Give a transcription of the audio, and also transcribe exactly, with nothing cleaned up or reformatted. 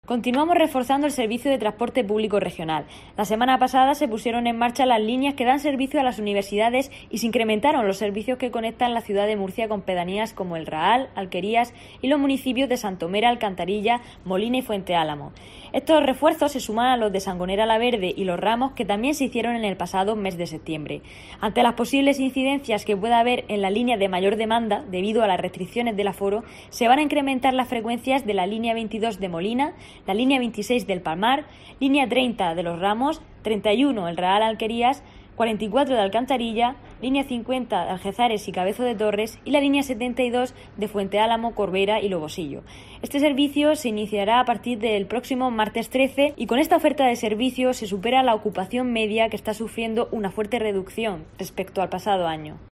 Continuamos reforzando el servicio de transporte público regional. La semana pasada se pusieron en marcha las líneas que dan servicio a las universidades y se incrementaron los servicios que conectan la ciudad de Murcia con pedanías como El Raal, Alquerías y los municipios de Santomera, Alcantarilla, Molina y Fuente Álamo. Estos refuerzos se suman a los de Sangonera la Verde y Los Ramos, que también se hicieron en el pasado mes de septiembre. Ante las posibles incidencias que pueda haber en la línea de mayor demanda debido a las restricciones del aforo, se van a incrementar las frecuencias de la línea veintidós de Molina, la línea veintiséis del Palmar, línea treinta de Los Ramos, treinta y uno el Raal Alquerías, cuarenta y cuatro de Alcantarilla, línea cincuenta de Algezares y Cabezo de Torres y la línea setenta y dos de Fuente Álamo, Corbera y Lobosillo. Este servicio se iniciará a partir del próximo martes trece y con esta oferta de servicio se supera la ocupación media, que está sufriendo una fuerte reducción respecto al pasado año.